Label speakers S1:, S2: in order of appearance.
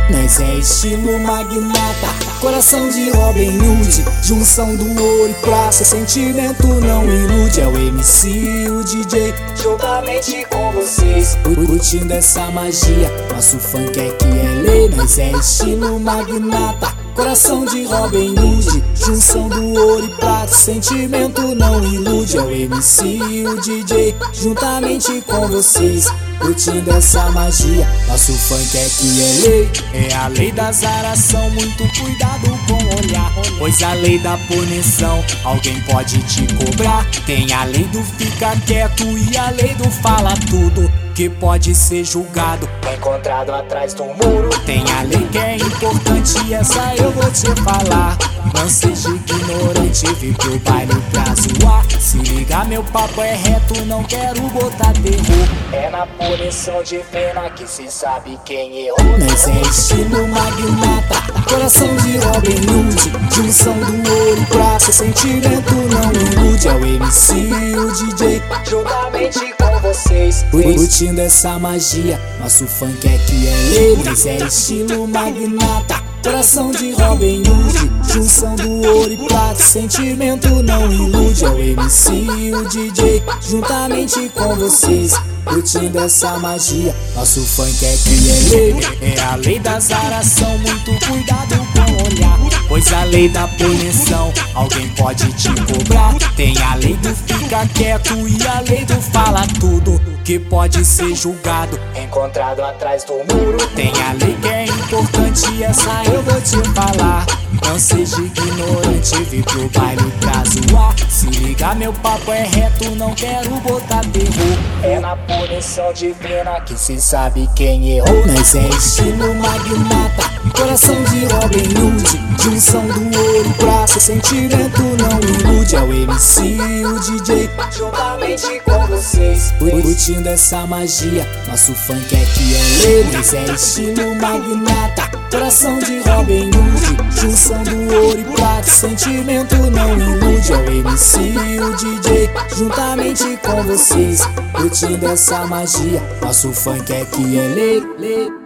S1: Nós é estilo magnata, coração de Robin Hood, junção do ouro e prata, sentimento não ilude. É o MC e o DJ, juntamente com vocês, curtindo essa magia, nosso funk é que é lei. Nós é estilo magnata, coração de Robin Hood, junção do ouro e prata, sentimento não ilude. É o MC e o DJ, juntamente com vocês, curtindo essa magia, nosso funk é que é lei. É a lei da zaração, muito cuidado com o olhar, pois a lei da punição alguém pode te cobrar. Tem a lei do fica quieto e a lei do fala tudo, que pode ser julgado, encontrado atrás do muro. Tem a lei que é importante, essa eu vou te falar. Não seja ignorante, vim pro baile pra zoar. Se ligar, meu papo é reto, não quero botar terror. É na punição de pena que se sabe quem errou. Nós é estilo magnata, coração de Robin Hood, junção do ouro e prata, sentimento não ilude. É o MC e o DJ, juntamente com vocês, curtindo essa magia, nosso funk é que é lei. Nós é estilo magnata, coração de Robin Hood, junção do ouro e prata, sentimento não ilude. É o MC e o DJ, juntamente com vocês, curtindo essa magia, nosso funk é que é lei. É a lei da zaração, muito cuidado com o olhar, pois a lei da punição alguém pode te cobrar. Tem a lei do fica quieto e a lei do fala tudo, que pode ser julgado, encontrado atrás do muro. Tem a lei que é importante, essa eu vou te falar. Não seja ignorante, vim pro baile pra zoar. Se ligar, meu papo é reto, não quero botar terror. É na punição divina que se sabe quem errou. Nós é estilo magnata, coração de Robin Hood, junção do ouro e prata, sentimento não ilude. É o MC e o DJ, juntamente com vocês, curtindo essa magia, nosso funk é que é lei. Nós é estilo magnata, coração de Robin Hood, junção do ouro e prata, sentimento não ilude. É o MC e o DJ, juntamente com vocês, curtindo essa magia, nosso funk é que é lei.